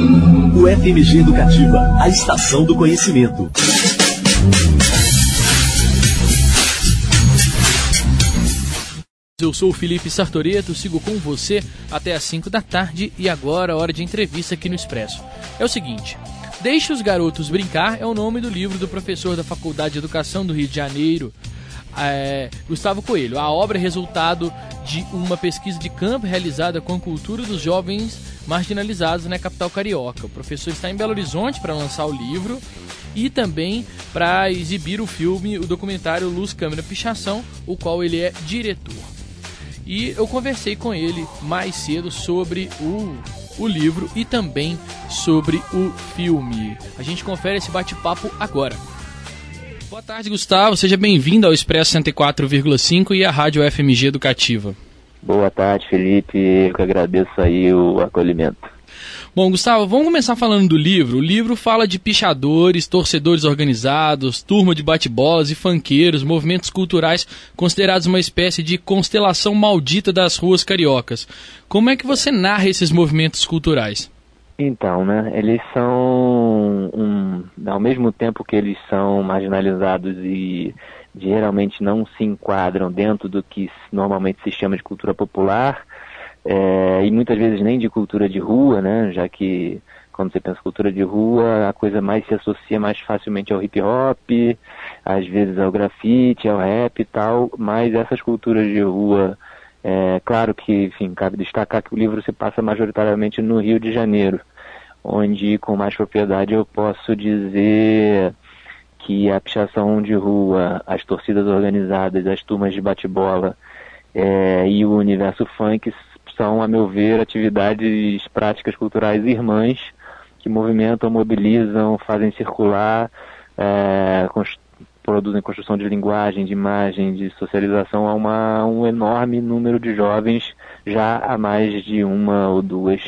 O FMG Educativa, a estação do conhecimento. Eu sou o Felipe Sartoreto, sigo com você até às 5 da tarde e agora hora de entrevista aqui no Expresso. É o seguinte, Deixe os Garotos Brincar é o nome do livro do professor da Faculdade de Educação do Rio de Janeiro, Gustavo Coelho. A obra é resultado de uma pesquisa de campo realizada com a cultura dos jovens marginalizados na capital carioca. O professor está em Belo Horizonte para lançar o livro e também para exibir o filme, o documentário Luz, Câmera, Pichação, o qual ele é diretor. E eu conversei com ele mais cedo sobre o livro e também sobre o filme. A gente confere esse bate-papo agora. Boa tarde, Gustavo. Seja bem-vindo ao Expresso 104,5 e à Rádio FMG Educativa. Boa tarde, Felipe. Eu que agradeço aí o acolhimento. Bom, Gustavo, vamos começar falando do livro. O livro fala de pichadores, torcedores organizados, turma de bate-bolas e funkeiros, movimentos culturais considerados uma espécie de constelação maldita das ruas cariocas. Como é que você narra esses movimentos culturais? Então, né, eles são, ao mesmo tempo que eles são marginalizados e geralmente não se enquadram dentro do que normalmente se chama de cultura popular, e muitas vezes nem de cultura de rua, né, já que quando você pensa cultura de rua, a coisa mais se associa mais facilmente ao hip hop, às vezes ao grafite, ao rap e tal, mas essas culturas de rua, claro que, enfim, cabe destacar que o livro se passa majoritariamente no Rio de Janeiro, onde com mais propriedade eu posso dizer que a pichação de rua, as torcidas organizadas, as turmas de bate-bola e o universo funk são, a meu ver, atividades práticas culturais irmãs que movimentam, mobilizam, fazem circular, produzem construção de linguagem, de imagem, de socialização a um enorme número de jovens já há mais de uma ou duas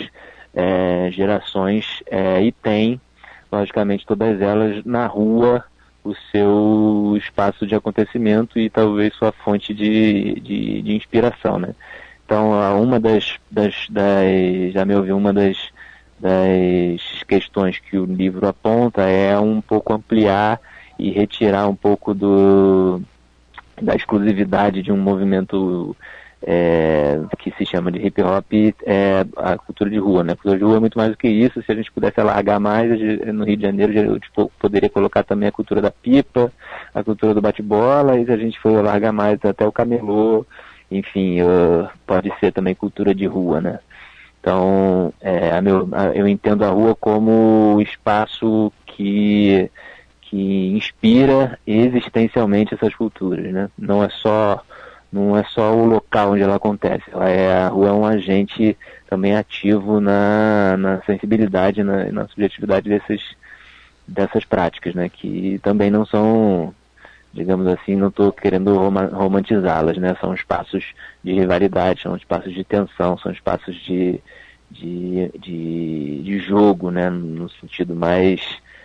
gerações e tem, logicamente, todas elas na rua o seu espaço de acontecimento e talvez sua fonte de inspiração, né? Então, uma a meu ver, uma das questões que o livro aponta é um pouco ampliar e retirar um pouco da exclusividade de um movimento que se chama de hip hop, a cultura de rua, né? A cultura de rua é muito mais do que isso. Se a gente pudesse alargar mais, no Rio de Janeiro eu poderia colocar também a cultura da pipa, a cultura do bate-bola, e se a gente for alargar mais até o camelô, enfim, pode ser também cultura de rua, né? Então, eu entendo a rua como o espaço que inspira existencialmente essas culturas, né? Não é só o local onde ela acontece. A rua é um agente também ativo na sensibilidade, na subjetividade dessas práticas, né? Que também não são, digamos assim, não estou querendo romantizá-las, né? São espaços de rivalidade, são espaços de tensão, são espaços de jogo, né? No sentido mais,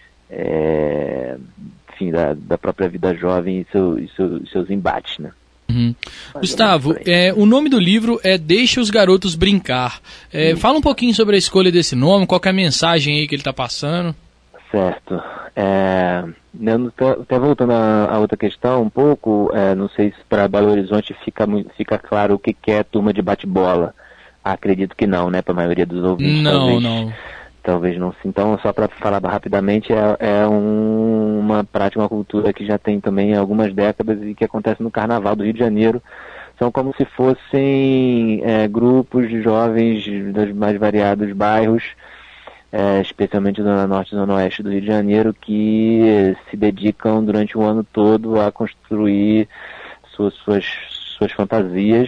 enfim, da própria vida jovem e seus embates, né? Uhum. Gustavo, o nome do livro é Deixe os Garotos Brincar. Fala um pouquinho sobre a escolha desse nome, qual que é a mensagem aí que ele está passando. Certo. Até voltando a outra questão um pouco, não sei se para Belo Horizonte fica claro o que é turma de bate-bola. Acredito que não, né, para a maioria dos ouvintes. Talvez não. Então, só para falar rapidamente, uma prática, uma cultura que já tem também algumas décadas e que acontece no Carnaval do Rio de Janeiro. São como se fossem grupos de jovens dos mais variados bairros, especialmente Zona Norte e Zona Oeste do Rio de Janeiro, que se dedicam durante o ano todo a construir suas fantasias,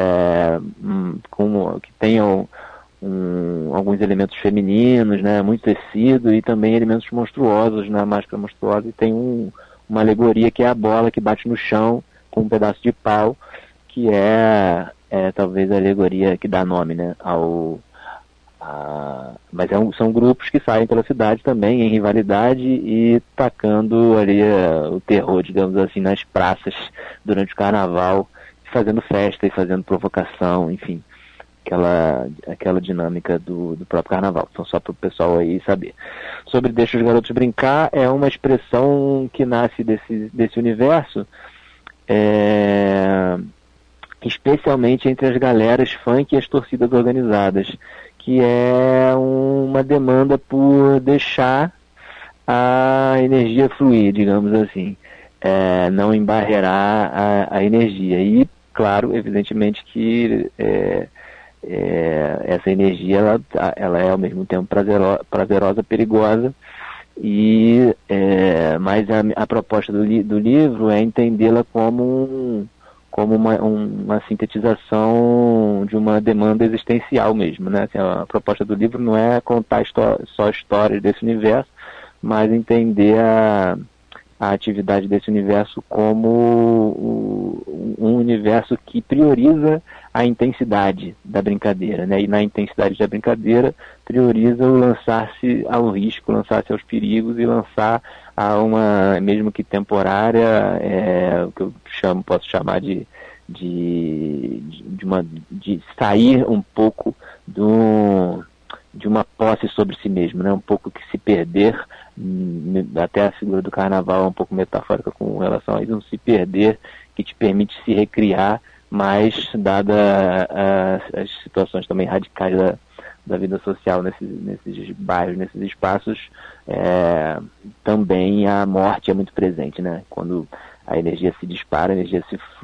que tenham alguns elementos femininos, né, muito tecido e também elementos monstruosos na máscara monstruosa, e tem uma alegoria que é a bola que bate no chão com um pedaço de pau, que talvez a alegoria que dá nome, né, mas são grupos que saem pela cidade também em rivalidade e tacando ali o terror, digamos assim, nas praças durante o carnaval, fazendo festa e fazendo provocação, enfim. aquela dinâmica do próprio carnaval. Então, só para o pessoal aí saber. Sobre Deixa os Garotos Brincar, é uma expressão que nasce desse universo, especialmente entre as galeras funk e as torcidas organizadas, que é uma demanda por deixar a energia fluir, digamos assim, não embarrear a energia. E, claro, evidentemente que essa energia ela é ao mesmo tempo prazerosa, perigosa, mas a proposta do livro é entendê-la como uma sintetização de uma demanda existencial mesmo, né? Assim, a proposta do livro não é contar só histórias desse universo, mas entender a atividade desse universo como um universo que prioriza a intensidade da brincadeira, né? E na intensidade da brincadeira prioriza o lançar-se ao risco, lançar-se aos perigos e lançar a uma, mesmo que temporária, o que eu posso chamar de sair um pouco de uma posse sobre si mesmo, né? Um pouco que se perder, até a figura do carnaval é um pouco metafórica com relação a isso, um se perder que te permite se recriar, mas dada as situações também radicais da vida social nesses bairros, nesses espaços, também a morte é muito presente, né? Quando a energia se dispara, a energia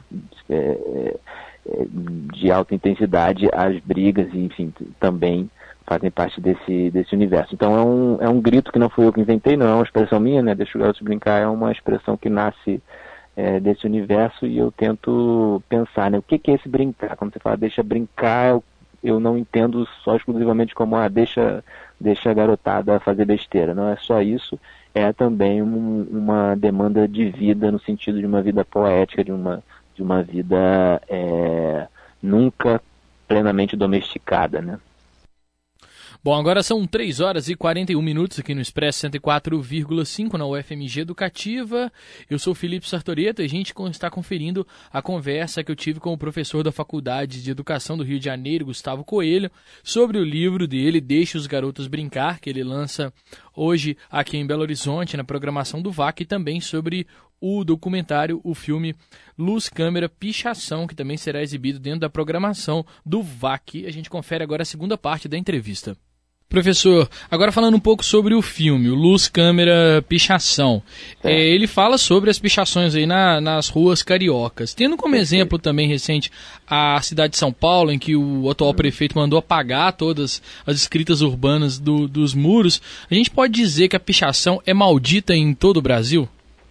de alta intensidade, as brigas, enfim, também fazem parte desse universo. Então é um grito que não fui eu que inventei, não é uma expressão minha, né? Deixa os garotos brincar, é uma expressão que nasce desse universo, e eu tento pensar, né? O que é esse brincar? Quando você fala deixa brincar, eu não entendo só exclusivamente como deixa a garotada fazer besteira. Não é só isso, é também uma demanda de vida, no sentido de uma vida poética, de uma vida nunca plenamente domesticada, né? Bom, agora são 3 horas e 41 minutos aqui no Expresso 104,5 na UFMG Educativa. Eu sou Felipe Sartoreto e a gente está conferindo a conversa que eu tive com o professor da Faculdade de Educação do Rio de Janeiro, Gustavo Coelho, sobre o livro dele, Deixa os Garotos Brincar, que ele lança hoje aqui em Belo Horizonte, na programação do VAC, e também sobre o documentário, o filme Luz, Câmera, Pichação, que também será exibido dentro da programação do VAC. A gente confere agora a segunda parte da entrevista. Professor, agora falando um pouco sobre o filme, o Luz, Câmera, Pichação. Ele fala sobre as pichações aí nas ruas cariocas. Tendo como exemplo também recente a cidade de São Paulo, em que o atual prefeito mandou apagar todas as escritas urbanas dos muros, a gente pode dizer que a pichação é maldita em todo o Brasil?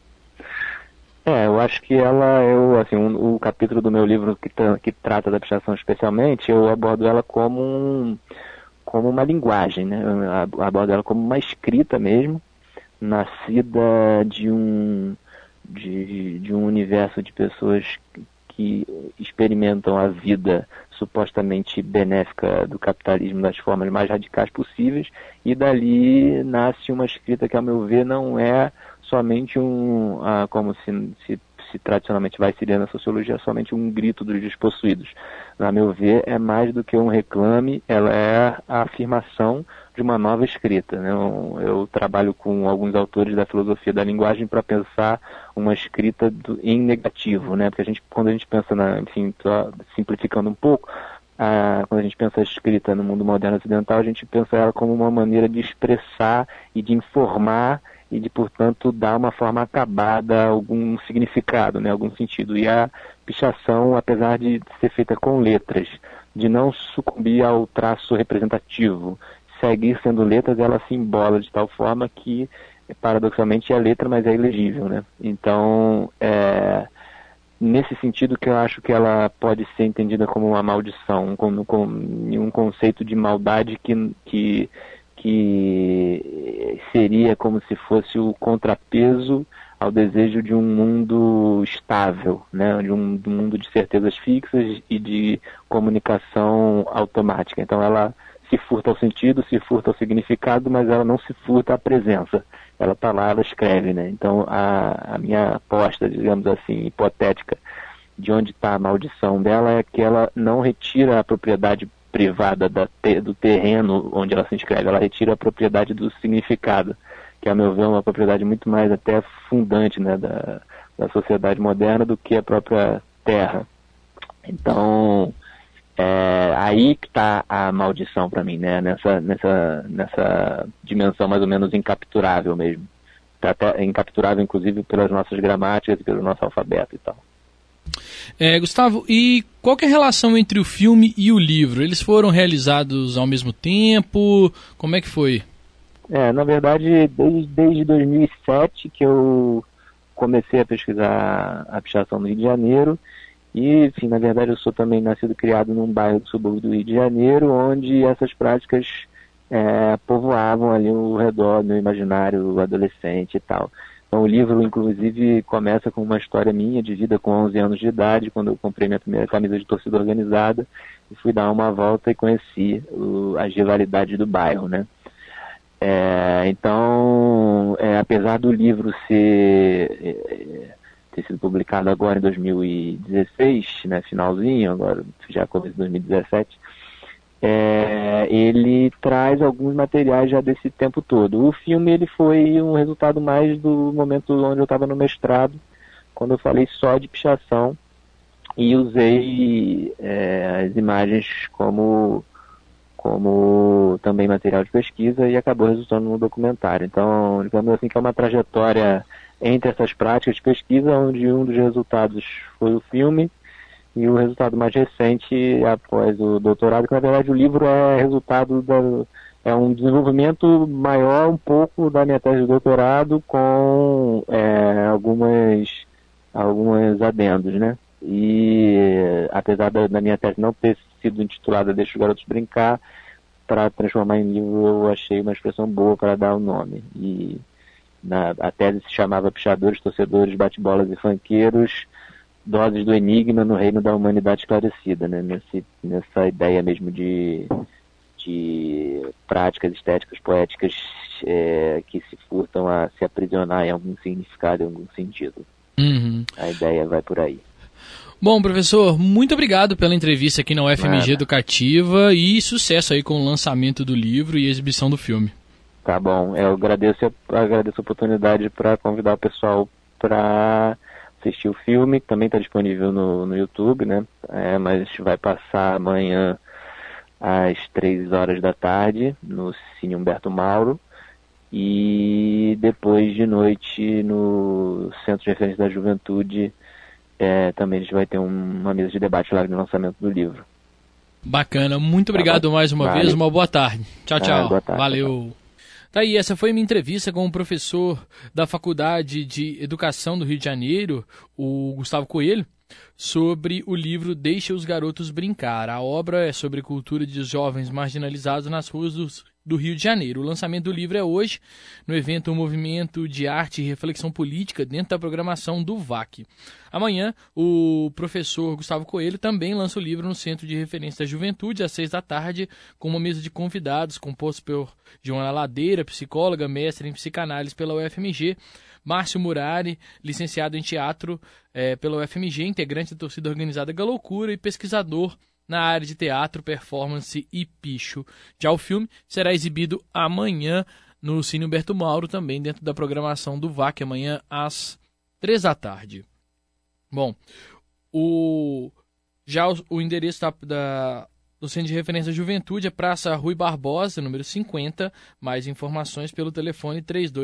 Eu acho que o capítulo do meu livro que trata da pichação especialmente, eu abordo ela como uma linguagem, né? Eu abordo ela como uma escrita mesmo, nascida de um universo de pessoas que experimentam a vida supostamente benéfica do capitalismo das formas mais radicais possíveis, e dali nasce uma escrita que, ao meu ver, não é somente como se tradicionalmente vai se ler na sociologia, somente um grito dos despossuídos. A meu ver, é mais do que um reclame, ela é a afirmação de uma nova escrita, né? Eu trabalho com alguns autores da filosofia da linguagem para pensar uma escrita em negativo, né? Porque quando a gente pensa simplificando um pouco, quando a gente pensa a escrita no mundo moderno ocidental, a gente pensa ela como uma maneira de expressar e de informar e de, portanto, dar uma forma acabada, algum significado, né, algum sentido. E a pichação, apesar de ser feita com letras, de não sucumbir ao traço representativo, seguir sendo letras, ela se embola de tal forma que, paradoxalmente, é letra, mas é ilegível, né? Então, nesse sentido que eu acho que ela pode ser entendida como uma maldição, como um conceito de maldade que seria como se fosse o contrapeso ao desejo de um mundo estável, né? de um mundo de certezas fixas e de comunicação automática. Então ela se furta ao sentido, se furta ao significado, mas ela não se furta à presença. Ela está lá, ela escreve, né? Então a minha aposta, digamos assim, hipotética, de onde está a maldição dela, é que ela não retira a propriedade privada do terreno onde ela se inscreve, ela retira a propriedade do significado, que, a meu ver, é uma propriedade muito mais até fundante, né, da sociedade moderna do que a própria terra. Então, aí que está a maldição para mim, né, nessa dimensão mais ou menos incapturável mesmo. Tá até incapturável, inclusive, pelas nossas gramáticas e pelo nosso alfabeto e tal. Gustavo, e qual que é a relação entre o filme e o livro? Eles foram realizados ao mesmo tempo? Como é que foi? Na verdade, desde 2007 que eu comecei a pesquisar a pichação no Rio de Janeiro. E, enfim, na verdade, eu sou também nascido e criado num bairro do subúrbio do Rio de Janeiro, onde essas práticas povoavam ali ao redor do imaginário adolescente e tal. Então o livro, inclusive, começa com uma história minha de vida com 11 anos de idade, quando eu comprei minha primeira camisa de torcida organizada e fui dar uma volta e conheci as rivalidades do bairro, né? Então, apesar do livro ter sido publicado agora em 2016, né, finalzinho, agora já começo de 2017, ele traz alguns materiais já desse tempo todo. O filme ele foi um resultado mais do momento onde eu estava no mestrado, quando eu falei só de pichação e usei as imagens como também material de pesquisa e acabou resultando no documentário. Então, digamos assim, que é uma trajetória entre essas práticas de pesquisa, onde um dos resultados foi o filme, e o resultado mais recente, após o doutorado, que na verdade o livro é resultado é um desenvolvimento maior um pouco da minha tese de doutorado, com algumas adendos, né? E apesar da minha tese não ter sido intitulada Deixa os Garotos Brincar, para transformar em livro eu achei uma expressão boa para dar o nome. E a tese se chamava Pichadores, Torcedores, Bate-Bolas e Funkeiros, Doses do Enigma no Reino da Humanidade Esclarecida, né? Nessa ideia mesmo de práticas estéticas, poéticas que se furtam a se aprisionar em algum significado, em algum sentido. Uhum. A ideia vai por aí. Bom, professor, muito obrigado pela entrevista aqui na UFMG Educativa e sucesso aí com o lançamento do livro e a exibição do filme. Tá bom, eu agradeço a oportunidade para convidar o pessoal para assistir o filme, que também está disponível no YouTube, né? Mas vai passar amanhã às 3 horas da tarde no Cine Humberto Mauro e depois de noite no Centro de Referência da Juventude também a gente vai ter uma mesa de debate lá no lançamento do livro. Bacana, muito obrigado mais uma vez, uma boa tarde. Tchau, tchau. Boa tarde, valeu. Tá aí, essa foi minha entrevista com o professor da Faculdade de Educação do Rio de Janeiro, o Gustavo Coelho, sobre o livro Deixa os Garotos Brincar. A obra é sobre cultura de jovens marginalizados nas ruas do Rio de Janeiro. O lançamento do livro é hoje, no evento Movimento de Arte e Reflexão Política, dentro da programação do VAC. Amanhã, o professor Gustavo Coelho também lança o livro no Centro de Referência da Juventude, às 6 da tarde, com uma mesa de convidados, composto por Joana Ladeira, psicóloga, mestre em psicanálise pela UFMG, Márcio Murari, licenciado em teatro pela UFMG, integrante da torcida organizada Galoucura e pesquisador na área de teatro, performance e picho. Já o filme será exibido amanhã no Cine Humberto Mauro, também dentro da programação do VAC, amanhã às 3 da tarde. Bom, o endereço do Centro de Referência da Juventude é Praça Rui Barbosa, número 50. Mais informações pelo telefone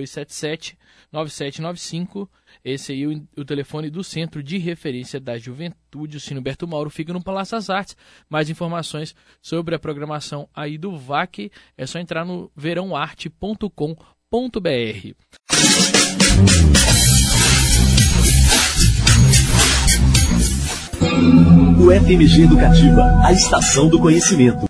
3277-9795. Esse aí é o telefone do Centro de Referência da Juventude. O Cine Humberto Mauro fica no Palácio das Artes. Mais informações sobre a programação aí do VAC é só entrar no verãoarte.com.br. UFMG Educativa, a estação do conhecimento.